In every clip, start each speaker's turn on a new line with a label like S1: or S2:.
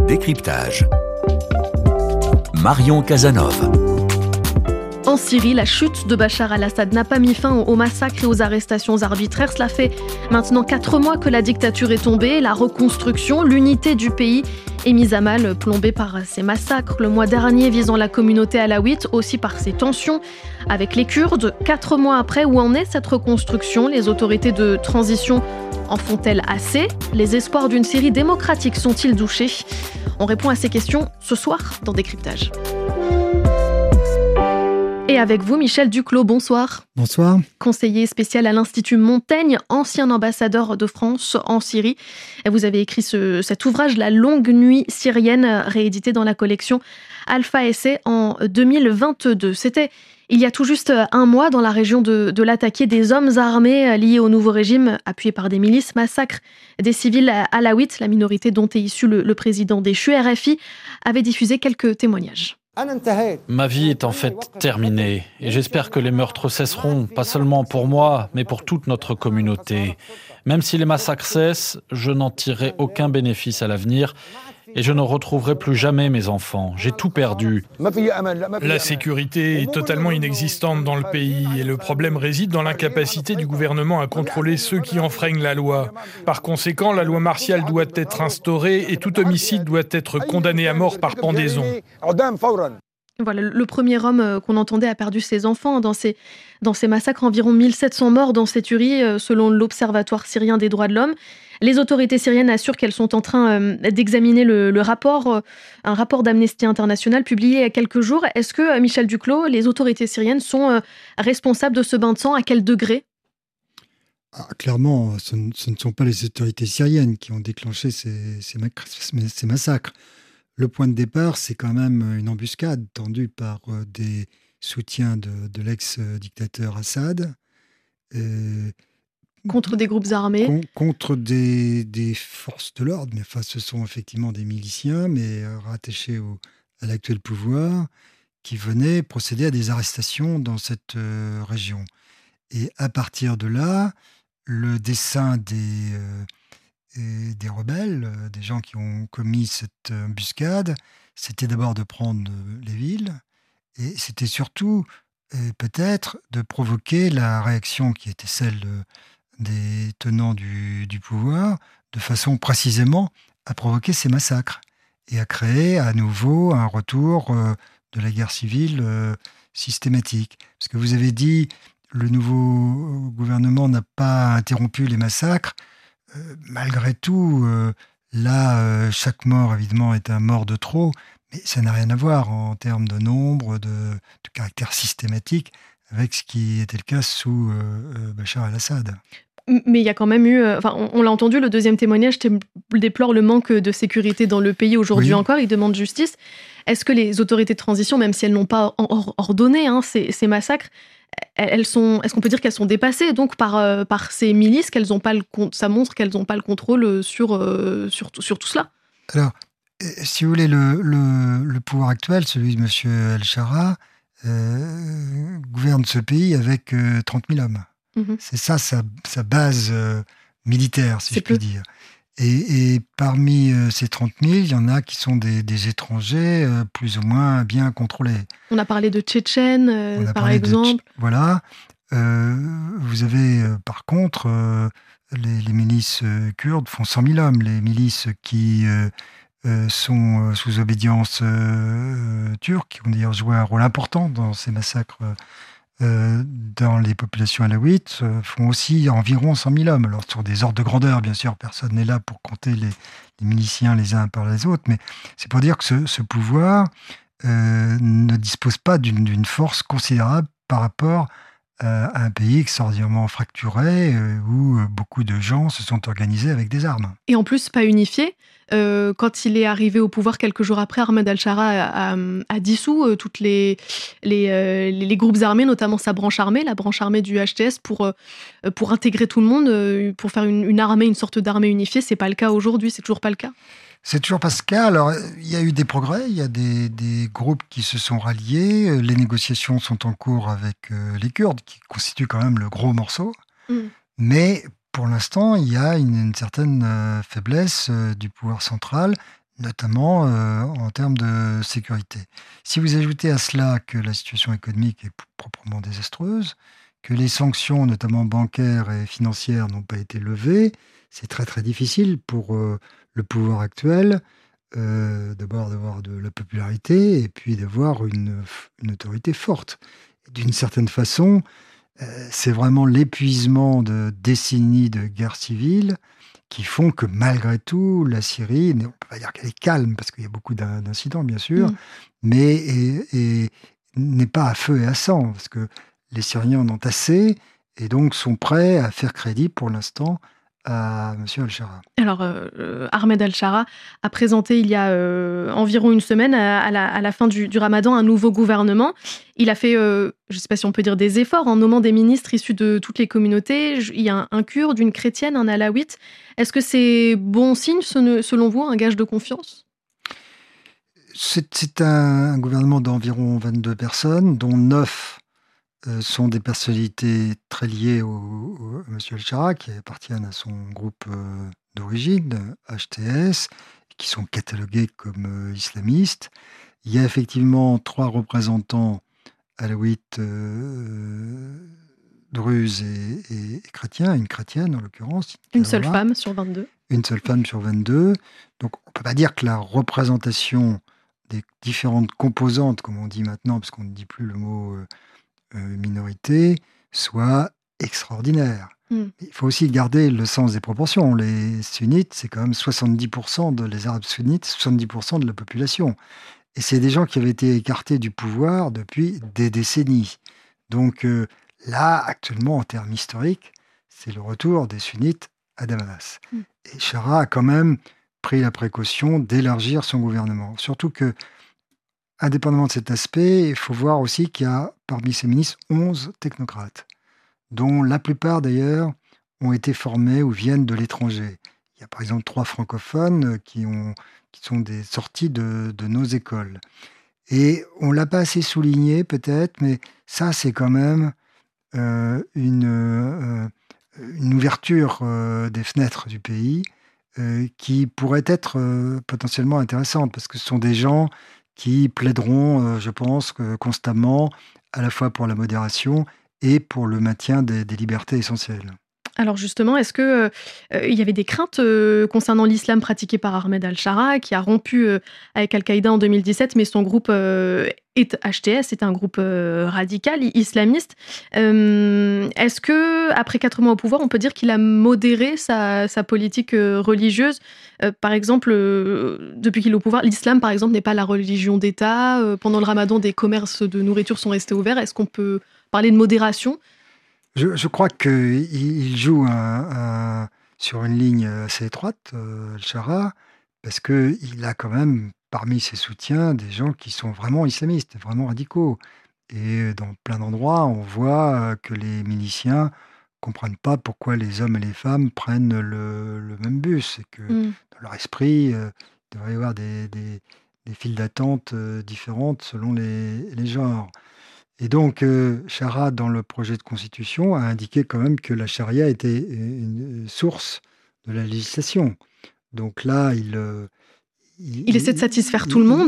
S1: Décryptage. Marion Casanov.
S2: En Syrie, la chute de Bachar al-Assad n'a pas mis fin aux massacres et aux arrestations arbitraires. Cela fait maintenant 4 mois que la dictature est tombée. La reconstruction, l'unité du pays est mise à mal, plombée par ces massacres. Le mois dernier visant la communauté alaouite, aussi par ces tensions avec les Kurdes. 4 mois après, où en est cette reconstruction ? Les autorités de transition en font-elles assez ? Les espoirs d'une Syrie démocratique sont-ils douchés ? On répond à ces questions ce soir dans Décryptage. Et avec vous, Michel Duclos, bonsoir.
S3: Bonsoir.
S2: Conseiller spécial à l'Institut Montaigne, ancien ambassadeur de France en Syrie. Et vous avez écrit cet ouvrage, La longue nuit syrienne, réédité dans la collection Alpha Essai en 2022. C'était il y a tout juste un mois dans la région de Latakia, des hommes armés liés au nouveau régime, appuyés par des milices, massacrent des civils alaouites, la minorité dont est issu le président déchu. RFI avait diffusé quelques témoignages.
S4: Ma vie est en fait terminée et j'espère que les meurtres cesseront, pas seulement pour moi, mais pour toute notre communauté. Même si les massacres cessent, je n'en tirerai aucun bénéfice à l'avenir et je ne retrouverai plus jamais mes enfants. J'ai tout perdu.
S5: La sécurité est totalement inexistante dans le pays et le problème réside dans l'incapacité du gouvernement à contrôler ceux qui enfreignent la loi. Par conséquent, la loi martiale doit être instaurée et tout homicide doit être condamné à mort par pendaison.
S2: Voilà, le premier homme qu'on entendait a perdu ses enfants dans ces massacres. Environ 1700 morts dans ces tueries, selon l'Observatoire syrien des droits de l'homme. Les autorités syriennes assurent qu'elles sont en train d'examiner le rapport, un rapport d'Amnesty International publié il y a quelques jours. Est-ce que, Michel Duclos, les autorités syriennes sont responsables de ce bain de sang ? À quel degré ?
S3: Clairement, ce ne sont pas les autorités syriennes qui ont déclenché ces massacres. Le point de départ, c'est quand même une embuscade tendue par des soutiens de l'ex-dictateur Assad.
S2: Contre des groupes armés
S3: contre des forces de l'ordre, mais enfin, ce sont effectivement des miliciens, mais rattachés à l'actuel pouvoir, qui venaient procéder à des arrestations dans cette région. Et à partir de là, le dessein des rebelles, des gens qui ont commis cette embuscade, c'était d'abord de prendre les villes, et c'était surtout, peut-être, de provoquer la réaction qui était celle des tenants du pouvoir, de façon précisément à provoquer ces massacres et à créer à nouveau un retour de la guerre civile systématique. Parce que vous avez dit, le nouveau gouvernement n'a pas interrompu les massacres. Malgré tout, chaque mort, évidemment, est un mort de trop, mais ça n'a rien à voir en termes de nombre, de caractère systématique, avec ce qui était le cas sous Bachar al-Assad.
S2: Mais il y a quand même eu, on l'a entendu, le deuxième témoignage déplore le manque de sécurité dans le pays aujourd'hui encore, il demande justice. Est-ce que les autorités de transition, même si elles n'ont pas ordonné ces massacres, est-ce qu'on peut dire qu'elles sont dépassées donc par ces milices, ça montre qu'elles n'ont pas le contrôle sur tout cela ?
S3: Alors, si vous voulez, le pouvoir actuel, celui de M. El-Shara, gouverne ce pays avec 30 000 hommes. Mmh. C'est ça sa base militaire, si je puis dire. Et parmi ces 30 000, il y en a qui sont des étrangers plus ou moins bien contrôlés.
S2: On a parlé de Tchétchènes, par exemple.
S3: Voilà. Vous avez, par contre, les milices kurdes font 100 000 hommes. Les milices qui sont sous obédience turque, qui ont d'ailleurs joué un rôle important dans ces massacres dans les populations alaouites, font aussi environ 100 000 hommes. Alors, sur des ordres de grandeur, bien sûr, personne n'est là pour compter les miliciens les uns par les autres, mais c'est pour dire que ce pouvoir ne dispose pas d'une force considérable par rapport à un pays extraordinairement fracturé, où beaucoup de gens se sont organisés avec des armes.
S2: Et en plus, pas unifié. Quand il est arrivé au pouvoir quelques jours après, Ahmed al-Shara a dissous toutes les groupes armés, notamment sa branche armée, la branche armée du HTS, pour intégrer tout le monde, pour faire une armée, une sorte d'armée unifiée. C'est pas le cas aujourd'hui, c'est toujours pas le cas.
S3: C'est toujours pas ce cas. Alors, il y a eu des progrès, il y a des groupes qui se sont ralliés, les négociations sont en cours avec les Kurdes, qui constituent quand même le gros morceau, mais pour l'instant, il y a une certaine faiblesse du pouvoir central, notamment en termes de sécurité. Si vous ajoutez à cela que la situation économique est proprement désastreuse, que les sanctions, notamment bancaires et financières, n'ont pas été levées, c'est très très difficile pour le pouvoir actuel d'abord d'avoir de la popularité et puis d'avoir une autorité forte. D'une certaine façon, c'est vraiment l'épuisement de décennies de guerre civile qui font que malgré tout, la Syrie, on ne peut pas dire qu'elle est calme, parce qu'il y a beaucoup d'incidents, bien sûr, mais n'est pas à feu et à sang, parce que les Syriens en ont assez, et donc sont prêts à faire crédit, pour l'instant, à M. Al-Shara.
S2: Alors, Ahmed Al-Shara a présenté il y a environ une semaine, à la fin du Ramadan, un nouveau gouvernement. Il a fait, je ne sais pas si on peut dire des efforts, en nommant des ministres issus de toutes les communautés. Il y a un kurde, une chrétienne, un alawite. Est-ce que c'est bon signe, selon vous, un gage de confiance ?
S3: C'est un gouvernement d'environ 22 personnes, dont 9 sont des personnalités très liées à M. Al-Shara, qui appartiennent à son groupe d'origine, HTS, qui sont catalogués comme islamistes. Il y a effectivement 3 représentants alaouites, druzes et chrétiens, une chrétienne en l'occurrence.
S2: Une seule femme sur 22.
S3: Une seule femme sur 22. Donc on ne peut pas dire que la représentation des différentes composantes, comme on dit maintenant, parce qu'on ne dit plus le mot minorité, soit extraordinaire. Il faut aussi garder le sens des proportions. Les sunnites, c'est quand même 70% les Arabes sunnites, 70% de la population. Et c'est des gens qui avaient été écartés du pouvoir depuis des décennies. Donc là, actuellement, en termes historiques, c'est le retour des sunnites à Damas. Et Shara a quand même pris la précaution d'élargir son gouvernement. Surtout que, indépendamment de cet aspect, il faut voir aussi qu'il y a parmi ces ministres 11 technocrates, dont la plupart d'ailleurs ont été formés ou viennent de l'étranger. Il y a par exemple 3 francophones qui sont des sorties de nos écoles. Et on ne l'a pas assez souligné peut-être, mais ça c'est quand même une ouverture des fenêtres du pays qui pourrait être potentiellement intéressante, parce que ce sont des gens qui plaideront, je pense, constamment, à la fois pour la modération et pour le maintien des libertés essentielles.
S2: Alors justement, est-ce que il y avait des craintes concernant l'islam pratiqué par Ahmed Al-Shara, qui a rompu avec Al-Qaïda en 2017, mais son groupe HTS est un groupe radical, islamiste. Est-ce que après 4 mois au pouvoir, on peut dire qu'il a modéré sa politique religieuse ? Par exemple, depuis qu'il est au pouvoir, l'islam, par exemple, n'est pas la religion d'État. Pendant le Ramadan, des commerces de nourriture sont restés ouverts. Est-ce qu'on peut parler de modération ?
S3: Je crois qu'il joue sur une ligne assez étroite, Al-Shara, parce qu'il a quand même, parmi ses soutiens, des gens qui sont vraiment islamistes, vraiment radicaux. Et dans plein d'endroits, on voit que les miliciens ne comprennent pas pourquoi les hommes et les femmes prennent le même bus. Et que dans leur esprit, il devrait y avoir des files d'attente différentes selon les genres. Et donc, Shara, dans le projet de constitution, a indiqué quand même que la charia était une source de la législation. Donc là,
S2: il essaie de satisfaire tout le monde.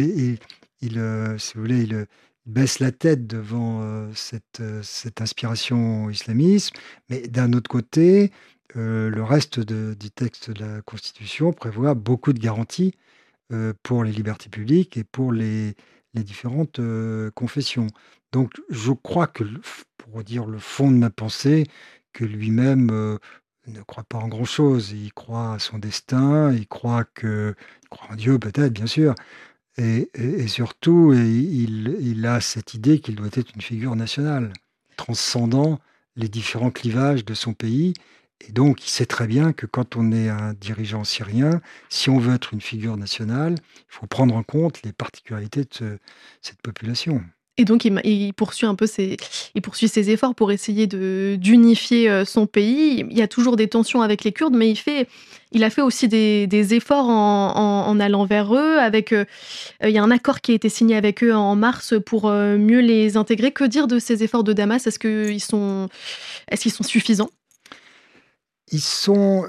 S3: Si vous voulez, il baisse la tête devant cette inspiration islamisme. Mais d'un autre côté, le reste du texte de la Constitution prévoit beaucoup de garanties pour les libertés publiques et pour les différentes confessions. Donc, je crois que, pour dire le fond de ma pensée, que lui-même ne croit pas en grand-chose. Il croit à son destin, il croit en Dieu peut-être, bien sûr, et surtout, il a cette idée qu'il doit être une figure nationale, transcendant les différents clivages de son pays. Et donc, il sait très bien que quand on est un dirigeant syrien, si on veut être une figure nationale, il faut prendre en compte les particularités de cette population.
S2: Et donc, il poursuit un peu ses efforts pour essayer d'unifier son pays. Il y a toujours des tensions avec les Kurdes, mais il a fait aussi des efforts en allant vers eux. Il y a un accord qui a été signé avec eux en mars pour mieux les intégrer. Que dire de ces efforts de Damas ? Est-ce qu'ils sont suffisants ?
S3: Ils sont,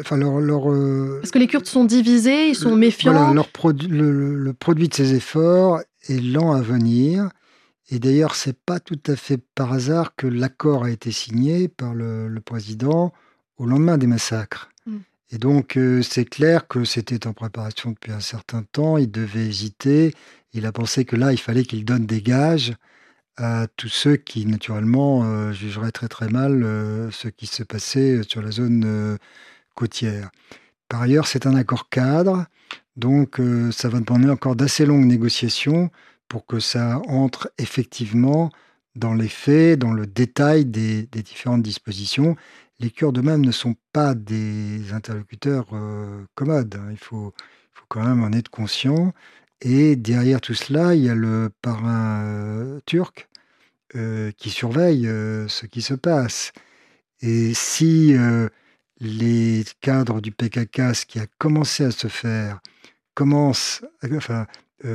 S2: Parce que les Kurdes sont divisés, ils sont méfiants.
S3: Voilà, le produit de ces efforts est lent à venir. Et d'ailleurs, c'est pas tout à fait par hasard que l'accord a été signé par le président au lendemain des massacres.
S2: Mm.
S3: Et donc, c'est clair que c'était en préparation depuis un certain temps. Il devait hésiter. Il a pensé que là, il fallait qu'il donne des gages à tous ceux qui, naturellement, jugeraient très très mal ce qui se passait sur la zone côtière. Par ailleurs, c'est un accord cadre, donc ça va demander encore d'assez longues négociations pour que ça entre effectivement dans les faits, dans le détail des différentes dispositions. Les Kurdes eux-mêmes ne sont pas des interlocuteurs commodes, hein. Il faut quand même en être conscient. Et derrière tout cela, il y a le parrain turc qui surveille ce qui se passe. Et si les cadres du PKK, ce qui a commencé à se faire, commence, enfin,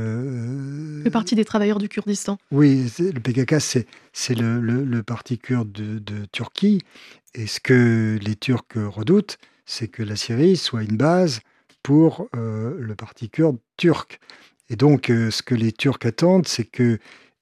S2: Le Parti des travailleurs du Kurdistan.
S3: oui, le PKK, c'est le parti kurde de Turquie. Et ce que les Turcs redoutent, c'est que la Syrie soit une base pour le parti kurde turc. Et donc, ce que les Turcs attendent, c'est que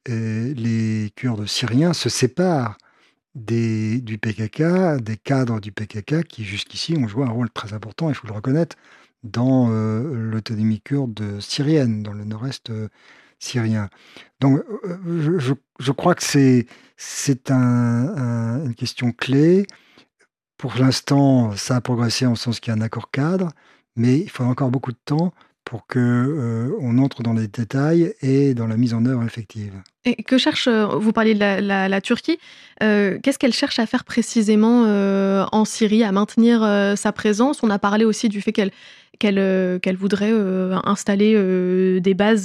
S3: les Kurdes syriens se séparent du PKK, des cadres du PKK qui jusqu'ici ont joué un rôle très important, il faut le reconnaître, dans l'autonomie kurde syrienne, dans le nord-est syrien. Donc je crois que c'est une question clé. Pour l'instant, ça a progressé en sens qu'il y a un accord cadre, mais il faudra encore beaucoup de temps pour que on entre dans les détails et dans la mise en œuvre effective.
S2: Et que cherche, vous parliez de la Turquie, qu'est-ce qu'elle cherche à faire précisément en Syrie, à maintenir sa présence? On a parlé aussi du fait qu'elle voudrait installer des bases,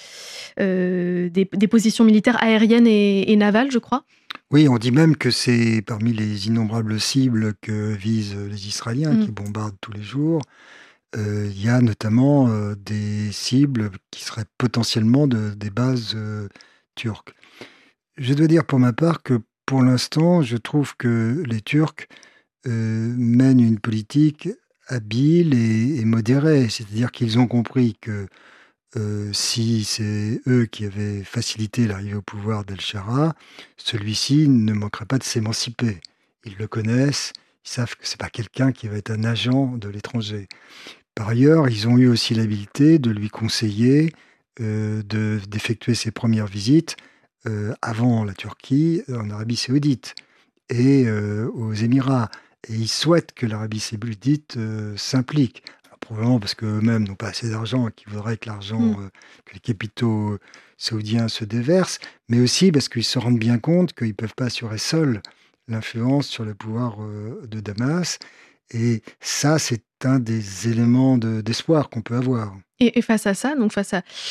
S2: des positions militaires aériennes et navales, je crois.
S3: Oui, on dit même que c'est parmi les innombrables cibles que visent les Israéliens qui bombardent tous les jours. Il y a notamment des cibles qui seraient potentiellement des bases turques. Je dois dire pour ma part que pour l'instant, je trouve que les Turcs mènent une politique habile et modérée. C'est-à-dire qu'ils ont compris que si c'est eux qui avaient facilité l'arrivée au pouvoir d'Al-Shara, celui-ci ne manquerait pas de s'émanciper. Ils le connaissent, ils savent que c'est pas quelqu'un qui va être un agent de l'étranger. Par ailleurs, ils ont eu aussi l'habileté de lui conseiller d'effectuer ses premières visites avant la Turquie, en Arabie Saoudite et aux Émirats. Et ils souhaitent que l'Arabie Saoudite s'implique. Alors, probablement parce qu'eux-mêmes n'ont pas assez d'argent et qu'ils voudraient que que les capitaux saoudiens se déversent, mais aussi parce qu'ils se rendent bien compte qu'ils ne peuvent pas assurer seuls l'influence sur le pouvoir de Damas. Et ça, c'est un des éléments d'espoir qu'on peut avoir.
S2: Et face à ça, donc face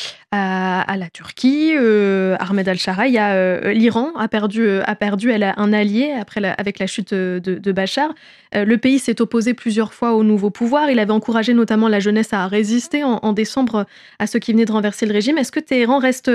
S2: à la Turquie, Ahmed al-Shara, il y a l'Iran a perdu elle a un allié avec la chute de Bachar. Le pays s'est opposé plusieurs fois au nouveau pouvoir. Il avait encouragé notamment la jeunesse à résister en décembre à ceux qui venaient de renverser le régime. Est-ce que Téhéran reste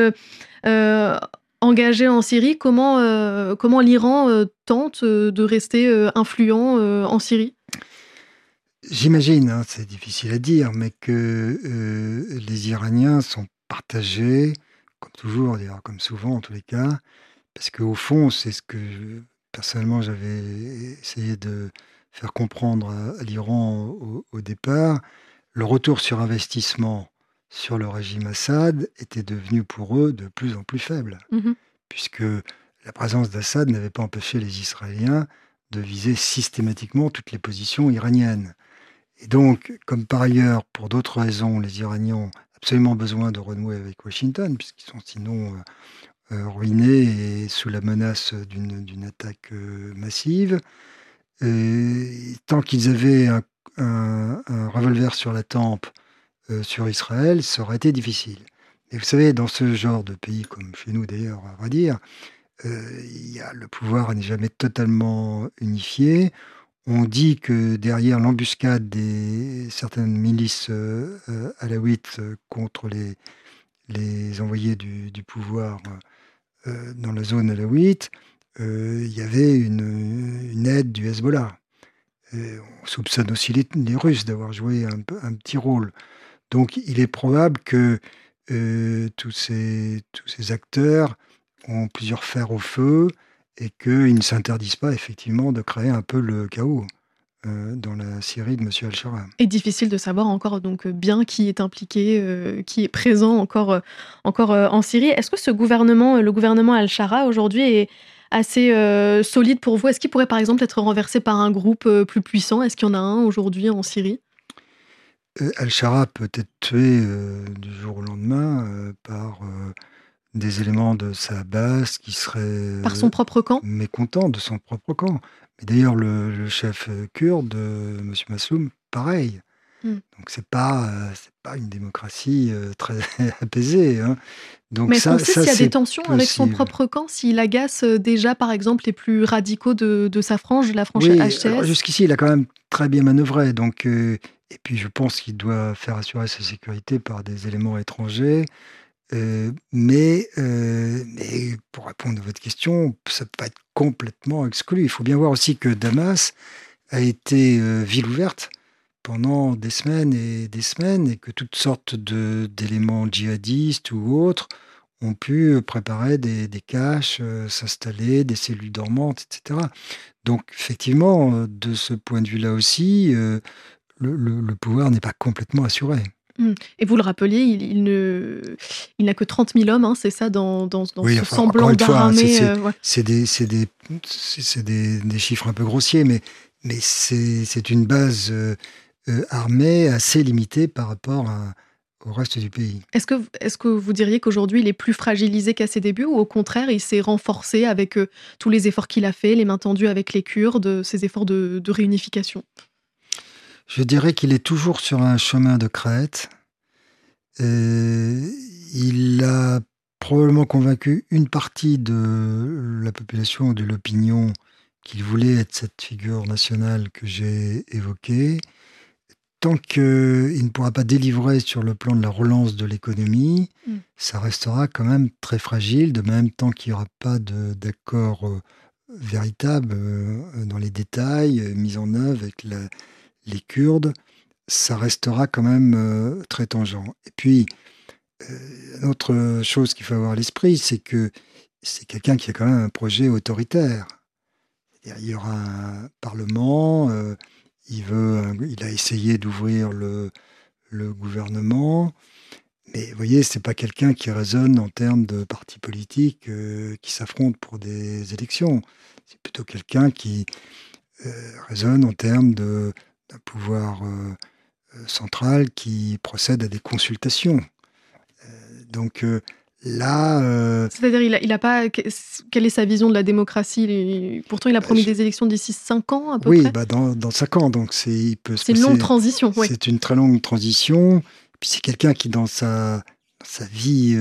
S2: engagé en Syrie? Comment l'Iran tente de rester influent en Syrie?
S3: J'imagine, hein, c'est difficile à dire, mais que les Iraniens sont partagés, comme toujours, d'ailleurs, comme souvent en tous les cas, parce qu'au fond, c'est ce que personnellement j'avais essayé de faire comprendre à l'Iran au départ. Le retour sur investissement sur le régime Assad était devenu pour eux de plus en plus faible,
S2: Mmh.
S3: puisque la présence d'Assad n'avait pas empêché les Israéliens de viser systématiquement toutes les positions iraniennes. Et donc, comme par ailleurs, pour d'autres raisons, les Iraniens ont absolument besoin de renouer avec Washington, puisqu'ils sont sinon ruinés et sous la menace d'une attaque massive. Et tant qu'ils avaient un revolver sur la tempe sur Israël, ça aurait été difficile. Et vous savez, dans ce genre de pays, comme chez nous d'ailleurs, à vrai dire, le pouvoir n'est jamais totalement unifié. On dit que derrière l'embuscade certaines milices alaouites contre les envoyés du pouvoir dans la zone alaouite, il y avait une aide du Hezbollah. On soupçonne aussi les Russes d'avoir joué un petit rôle. Donc il est probable que tous ces acteurs ont plusieurs fers au feu et qu'ils ne s'interdisent pas effectivement de créer un peu le chaos dans la Syrie de M. al-Shara.
S2: Et difficile de savoir encore donc bien qui est impliqué, qui est présent encore en Syrie. Est-ce que ce gouvernement, le gouvernement al-Shara aujourd'hui est assez solide pour vous? Est-ce qu'il pourrait par exemple être renversé par un groupe plus puissant? Est-ce qu'il y en a un aujourd'hui en Syrie?
S3: Al-Shara peut être tué du jour au lendemain par des éléments de sa base qui seraient
S2: Par son propre camp?
S3: mécontents de son propre camp. Mais d'ailleurs, le chef kurde, M. Masloum, pareil. Donc c'est pas une démocratie très apaisée. Hein. Donc
S2: Mais est-ce qu'on sait s'il y a
S3: c'est
S2: des tensions avec son
S3: possible.
S2: propre camp? S'il agace déjà par exemple les plus radicaux de sa frange, la frange
S3: Oui, alors
S2: HTS?
S3: jusqu'ici, il a quand même très bien manœuvré. Donc, et puis je pense qu'il doit faire assurer sa sécurité par des éléments étrangers. Mais pour répondre à votre question, ça peut pas être complètement exclu. Il faut bien voir aussi que Damas a été ville ouverte pendant des semaines et que toutes sortes d'éléments djihadistes ou autres ont pu préparer des caches, s'installer, des cellules dormantes, etc. Donc effectivement, de ce point de vue-là aussi, le pouvoir n'est pas complètement assuré.
S2: Et vous le rappeliez, il n'a que 30 000 hommes, hein, c'est ça, dans
S3: Oui,
S2: ce
S3: enfin,
S2: semblant
S3: encore une fois, hein,
S2: d'armée. Ouais.
S3: c'est des chiffres un peu grossiers, mais c'est une base armée assez limitée par rapport au reste du pays.
S2: Est-ce que vous diriez qu'aujourd'hui il est plus fragilisé qu'à ses débuts ou au contraire il s'est renforcé avec tous les efforts qu'il a fait, les mains tendues avec les Kurdes, ses efforts de réunification?
S3: Je dirais qu'il est toujours sur un chemin de crête. Il a probablement convaincu une partie de la population, de l'opinion, qu'il voulait être cette figure nationale que j'ai évoquée. Tant qu'il ne pourra pas délivrer sur le plan de la relance de l'économie, ça restera quand même très fragile, de même tant qu'il n'y aura pas d'accord véritable dans les détails, mis en œuvre avec les Kurdes, ça restera quand même très tangent. Et puis, une autre chose qu'il faut avoir à l'esprit, c'est que c'est quelqu'un qui a quand même un projet autoritaire. C'est-à-dire, il y aura un parlement, il a essayé d'ouvrir le gouvernement, mais vous voyez, c'est pas quelqu'un qui raisonne en termes de partis politiques qui s'affrontent pour des élections. C'est plutôt quelqu'un qui raisonne en termes d'un pouvoir central qui procède à des consultations. Donc là...
S2: C'est-à-dire, il a pas. Quelle est sa vision de la démocratie? Pourtant, il a promis des élections d'ici 5 ans, à peu près.
S3: Oui, dans 5 ans. Donc il peut se
S2: C'est une longue transition. Oui.
S3: C'est une très longue transition. Puis c'est quelqu'un qui, dans sa vie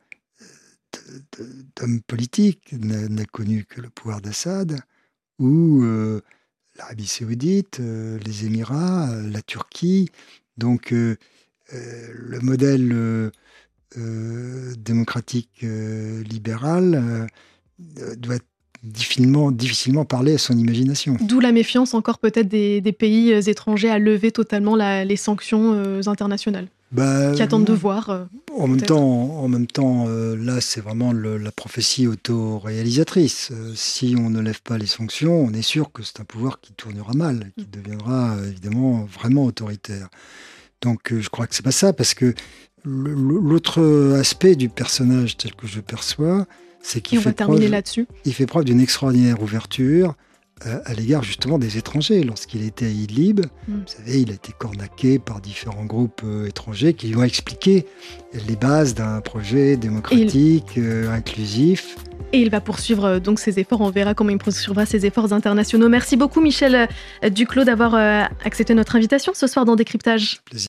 S3: d'homme politique, n'a connu que le pouvoir d'Assad, ou l'Arabie Saoudite, les Émirats, la Turquie. Donc le modèle démocratique libéral doit difficilement parler à son imagination.
S2: D'où la méfiance encore peut-être des pays étrangers à lever totalement les sanctions internationales. Qui attendent de voir.
S3: En même temps, là, c'est vraiment la prophétie autoréalisatrice. Si on ne lève pas les sanctions, on est sûr que c'est un pouvoir qui tournera mal, qui deviendra évidemment vraiment autoritaire. Donc, je crois que c'est pas ça, parce que l'autre aspect du personnage tel que je perçois, c'est qu'il fait preuve d'une extraordinaire ouverture à l'égard justement des étrangers. Lorsqu'il était à Idlib, vous savez, il a été cornaqué par différents groupes étrangers qui lui ont expliqué les bases d'un projet démocratique, inclusif.
S2: Et il va poursuivre donc ses efforts. On verra comment il poursuivra ses efforts internationaux. Merci beaucoup Michel Duclos d'avoir accepté notre invitation ce soir dans Décryptage.
S3: Plaisir.